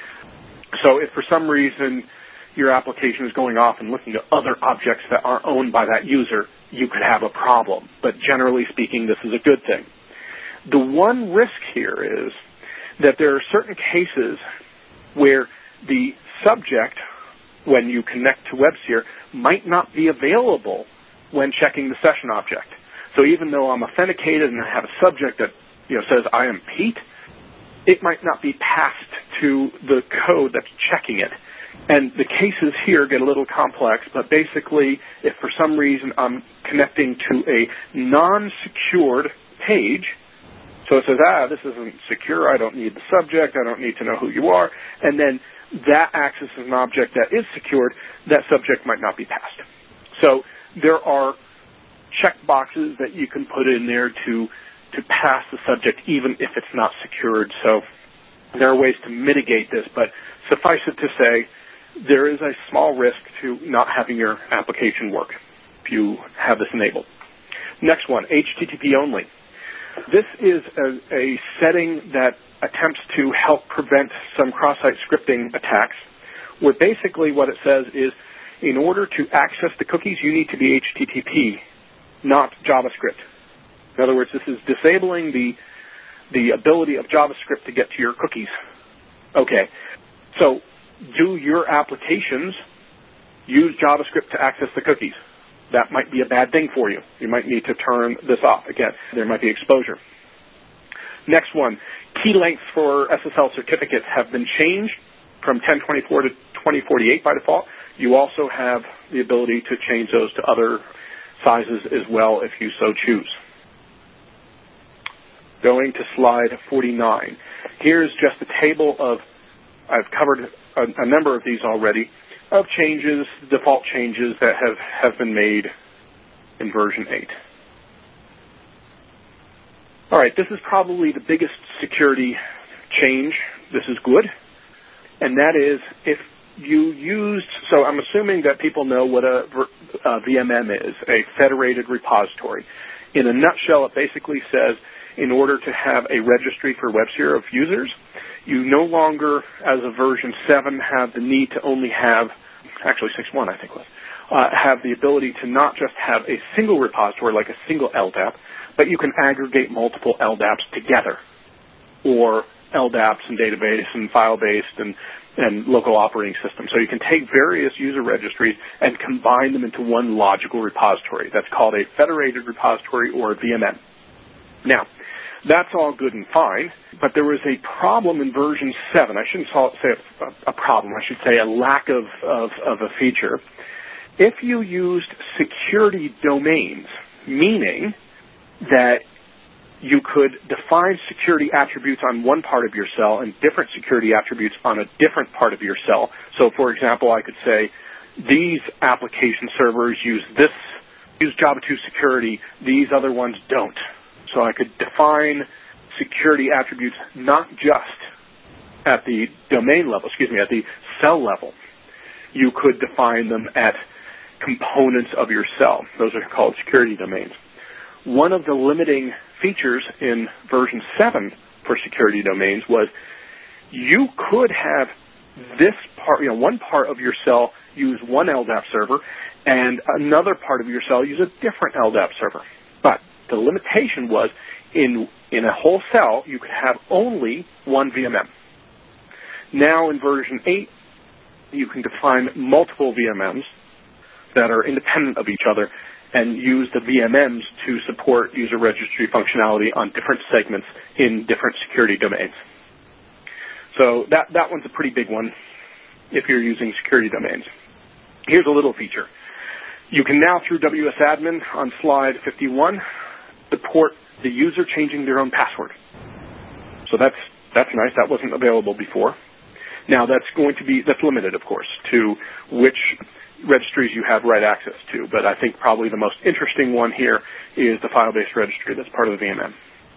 So if for some reason your application is going off and looking at other objects that aren't owned by that user, you could have a problem. But generally speaking, this is a good thing. The one risk here is that there are certain cases where the subject, when you connect to WebSphere, might not be available when checking the session object. So even though I'm authenticated and I have a subject that you know says I am Pete, it might not be passed to the code that's checking it. And the cases here get a little complex, but basically, if for some reason I'm connecting to a non-secured page, so it says, ah, this isn't secure, I don't need the subject, I don't need to know who you are, and then that accesses an object that is secured, that subject might not be passed. So there are checkboxes that you can put in there to, to pass the subject even if it's not secured. So there are ways to mitigate this, but suffice it to say, there is a small risk to not having your application work if you have this enabled. Next one, H T T P only. This is a, a setting that attempts to help prevent some cross-site scripting attacks, where basically what it says is, in order to access the cookies, you need to be H T T P, not JavaScript. In other words, this is disabling the, the ability of JavaScript to get to your cookies. Okay, so do your applications use JavaScript to access the cookies? That might be a bad thing for you. You might need to turn this off. Again, there might be exposure. Next one, key lengths for S S L certificates have been changed from ten twenty-four to twenty forty-eight by default. You also have the ability to change those to other sizes as well if you so choose. Going to slide forty-nine. Here's just a table of, I've covered a, a number of these already, of changes, default changes that have, have been made in version eight. All right, this is probably the biggest security change. This is good. And that is if you used, so I'm assuming that people know what a, a V M M is, a federated repository. In a nutshell, it basically says in order to have a registry for WebSphere of users, you no longer, as of version seven, have the need to only have, actually six point one I think was, uh, have the ability to not just have a single repository like a single L D A P, but you can aggregate multiple L D A Ps together, or L D A Ps and database and file-based and, and local operating systems. So you can take various user registries and combine them into one logical repository. That's called a federated repository or a V M M. Now, That's all good and fine, but there was a problem in version seven. I shouldn't say a, a problem. I should say a lack of, of, of a feature. If you used security domains, meaning that you could define security attributes on one part of your cell and different security attributes on a different part of your cell. So, for example, I could say, these application servers use this, use Java two security, these other ones don't. So I could define security attributes not just at the domain level, excuse me, at the cell level. You could define them at components of your cell. Those are called security domains. One of the limiting features in version seven for security domains was you could have this part, you know, one part of your cell use one L D A P server and another part of your cell use a different L D A P server. But the limitation was in, in a whole cell, you could have only one V M M. Now in version eight, you can define multiple V M Ms that are independent of each other and use the V M Ms to support user registry functionality on different segments in different security domains. So that, that one's a pretty big one if you're using security domains. Here's a little feature. You can now, through W S admin on slide fifty-one, support the user changing their own password. So that's, that's nice. That wasn't available before. Now that's going to be, that's limited, of course, to which registries you have write access to, but I think probably the most interesting one here is the file-based registry that's part of the V M M.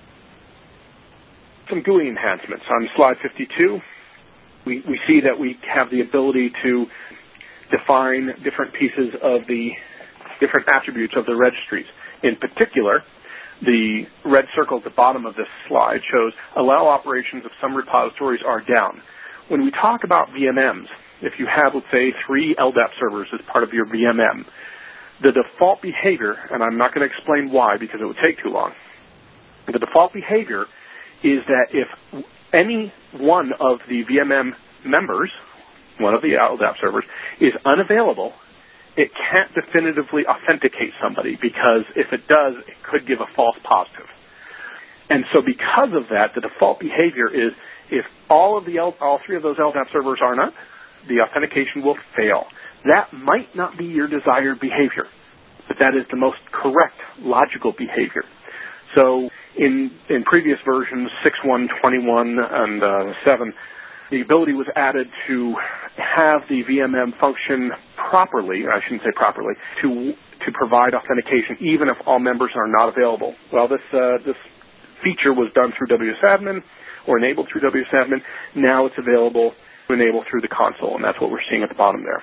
Some G U I enhancements. On slide fifty-two, we, we see that we have the ability to define different pieces of the different attributes of the registries. In particular, the red circle at the bottom of this slide shows allow operations if some repositories are down. When we talk about V M Ms, if you have, let's say, three L D A P servers as part of your V M M, the default behavior, and I'm not going to explain why because it would take too long, the default behavior is that if any one of the V M M members, one of the L D A P servers, is unavailable, it can't definitively authenticate somebody because if it does, it could give a false positive. And so because of that, the default behavior is if all of the L, all three of those L D A P servers are not, the authentication will fail. That might not be your desired behavior, but that is the most correct logical behavior. So in, in previous versions, six point one, twenty-one, and uh, seven, the ability was added to have the V M M function properly, I shouldn't say properly, to to provide authentication even if all members are not available. Well, this uh, this feature was done through W S admin or enabled through W S admin. Now it's available to enable through the console, and that's what we're seeing at the bottom there.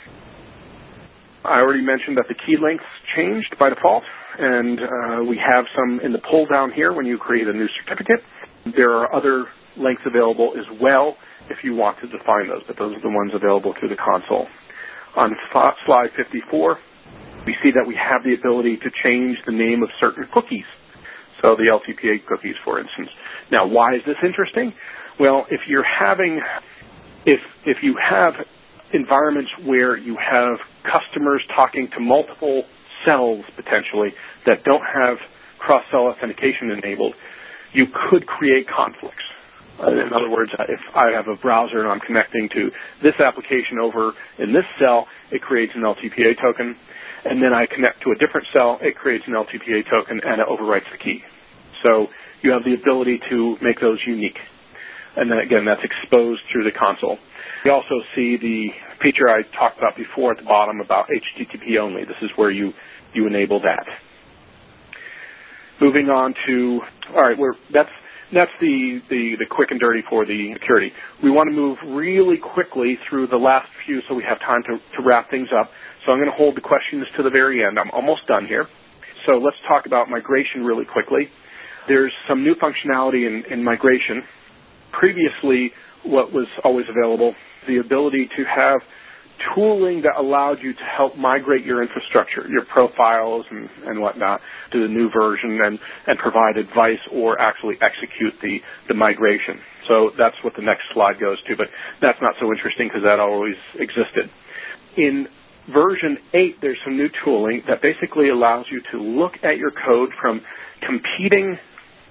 I already mentioned that the key lengths changed by default, and uh, we have some in the pull down here when you create a new certificate. There are other lengths available as well if you want to define those, but those are the ones available through the console. On f- slide fifty-four, we see that we have the ability to change the name of certain cookies. So the L T P A cookies, for instance. Now, why is this interesting? Well, if you're having, if if you have environments where you have customers talking to multiple cells potentially that don't have cross-cell authentication enabled, you could create conflicts. Uh, in other words, if I have a browser and I'm connecting to this application over in this cell, it creates an L T P A token, and then I connect to a different cell, it creates an L T P A token, and it overwrites the key. So you have the ability to make those unique. And then again, that's exposed through the console. We also see the feature I talked about before at the bottom about H T T P only. This is where you, you enable that. Moving on to, all right, we're, that's, that's the, the, the quick and dirty for the security. We want to move really quickly through the last few so we have time to, to wrap things up. So I'm going to hold the questions to the very end. I'm almost done here. So let's talk about migration really quickly. There's some new functionality in, in migration. Previously, what was always available, the ability to have tooling that allowed you to help migrate your infrastructure, your profiles and, and whatnot, to the new version and, and provide advice or actually execute the, the migration. So that's what the next slide goes to, but that's not so interesting because that always existed. In version eight, there's some new tooling that basically allows you to look at your code from competing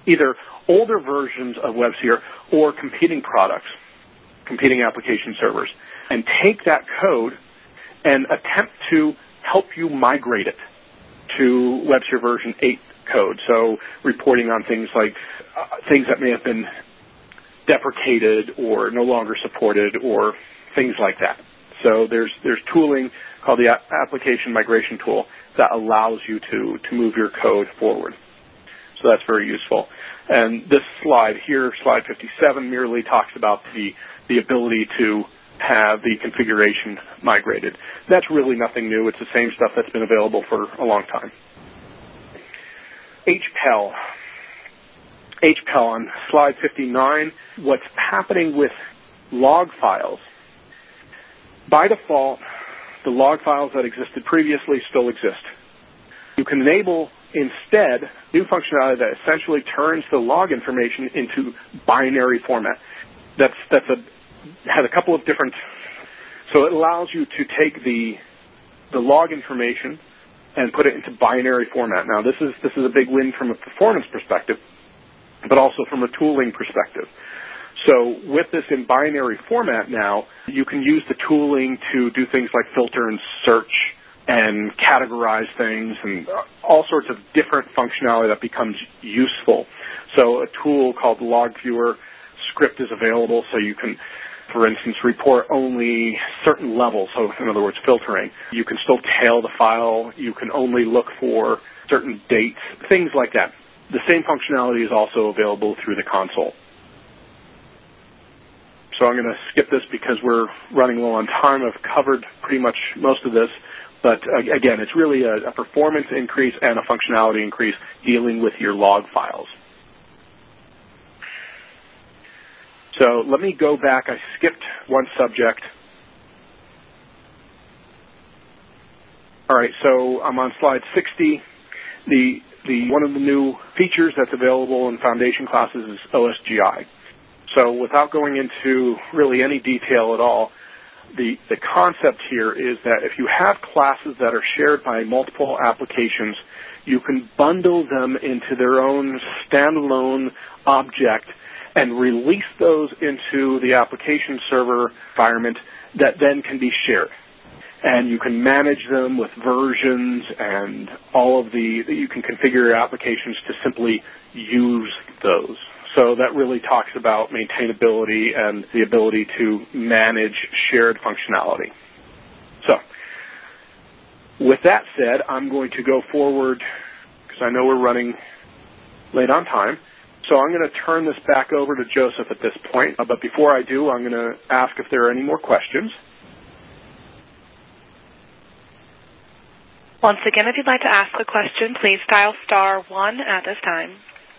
either older versions of WebSphere or competing products, competing application servers, and take that code and attempt to help you migrate it to WebSphere version eight code. So reporting on things like uh, things that may have been deprecated or no longer supported or things like that. So there's there's tooling called the a- application migration tool that allows you to, to move your code forward. So that's very useful. And this slide here, slide fifty-seven, merely talks about the, the ability to have the configuration migrated. That's really nothing new. It's the same stuff that's been available for a long time. H P E L. H P E L on slide fifty-nine, what's happening with log files. By default, the log files that existed previously still exist. You can enable, instead, new functionality that essentially turns the log information into binary format. That's, that's a, has a couple of different, so it allows you to take the, the log information and put it into binary format. Now, this is, this is a big win from a performance perspective, but also from a tooling perspective. So with this in binary format now, you can use the tooling to do things like filter and search and categorize things and all sorts of different functionality that becomes useful. So a tool called Log Viewer script is available, so you can, for instance, report only certain levels, so in other words, filtering. You can still tail the file. You can only look for certain dates, things like that. The same functionality is also available through the console. So I'm going to skip this because we're running low on time. I've covered pretty much most of this. But again, it's really a, a performance increase and a functionality increase dealing with your log files. So let me go back. I skipped one subject. All right, so I'm on slide sixty. The, the, one of the new features that's available in Foundation classes is O S G I. So without going into really any detail at all, the, the concept here is that if you have classes that are shared by multiple applications, you can bundle them into their own standalone object and release those into the application server environment that then can be shared. And you can manage them with versions and all of the, you can configure your applications to simply use those. So that really talks about maintainability and the ability to manage shared functionality. So with that said, I'm going to go forward because I know we're running late on time. So I'm going to turn this back over to Joseph at this point. But before I do, I'm going to ask if there are any more questions. Once again, if you'd like to ask a question, please dial star one at this time.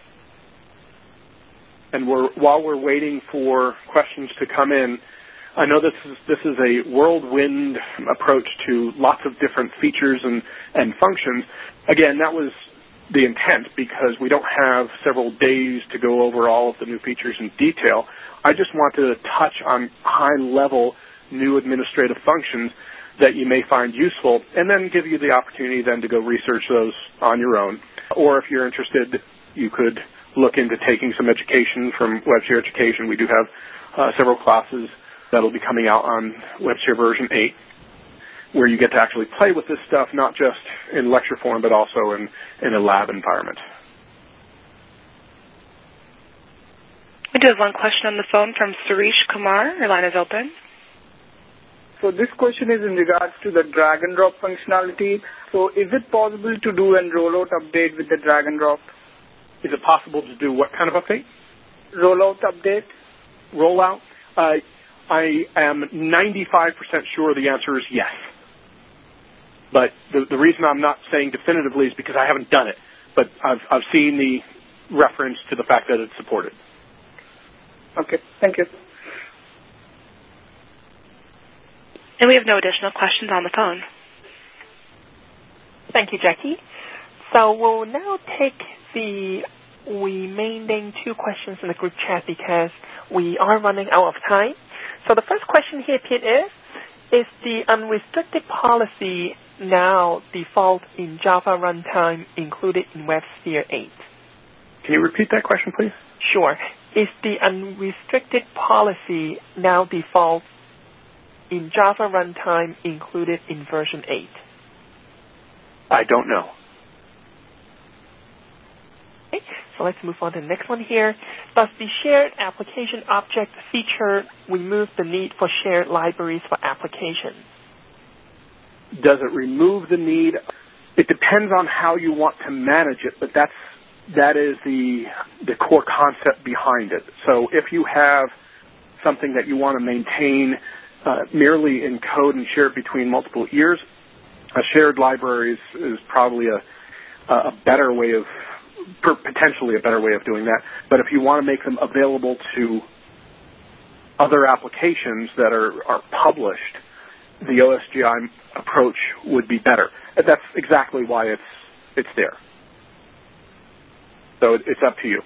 And we're, while we're waiting for questions to come in, I know this is, this is a whirlwind approach to lots of different features and, and functions. Again, that was the intent because we don't have several days to go over all of the new features in detail. I just wanted to touch on high-level new administrative functions that you may find useful and then give you the opportunity then to go research those on your own. Or if you're interested, you could look into taking some education from WebSphere Education. We do have uh, several classes that will be coming out on WebSphere version eight where you get to actually play with this stuff, not just in lecture form, but also in, in a lab environment. We do have one question on the phone from Suresh Kumar. Your line is open. So this question is in regards to the drag and drop functionality. So is it possible to do a rollout update with the drag and drop? Is it possible to do what kind of update? Rollout update. Rollout? Uh, I am ninety-five percent sure the answer is yes. But the, the reason I'm not saying definitively is because I haven't done it. But I've, I've seen the reference to the fact that it's supported. Okay, thank you. And we have no additional questions on the phone. Thank you, Jackie. So we'll now take the remaining two questions in the group chat because we are running out of time. So the first question here, Pete, is, is the unrestricted policy now default in Java runtime included in WebSphere eight? Can you repeat that question, please? Sure. Is the unrestricted policy now default in Java runtime included in version eight? I don't know. Okay, so let's move on to the next one here. Does the shared application object feature remove the need for shared libraries for applications? Does it remove the need? It depends on how you want to manage it, but that's that is the the core concept behind it. So if you have something that you want to maintain uh, merely in code and share it between multiple ears, a shared library is, is probably a, a better way of, potentially a better way of doing that. But if you want to make them available to other applications that are, are published, the O S G I approach would be better. That's exactly why it's it's there. So it's up to you.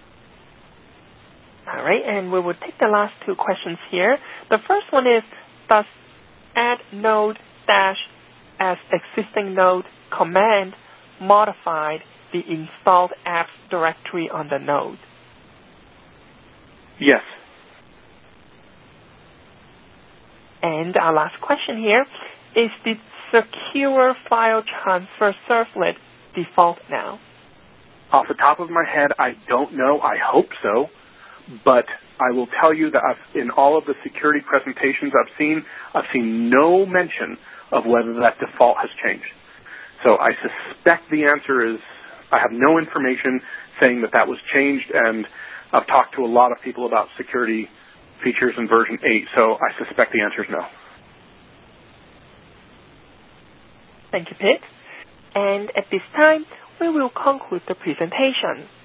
All right, and we will take the last two questions here. The first one is, does add node dash as existing node command modify the installed apps directory on the node? Yes. And our last question here, is the secure file transfer servlet default now? Off the top of my head, I don't know. I hope so. But I will tell you that I've, in all of the security presentations I've seen, I've seen no mention of whether that default has changed. So I suspect the answer is I have no information saying that that was changed, and I've talked to a lot of people about security features in version eight, so I suspect the answer is no. Thank you, Pete. And at this time, we will conclude the presentation.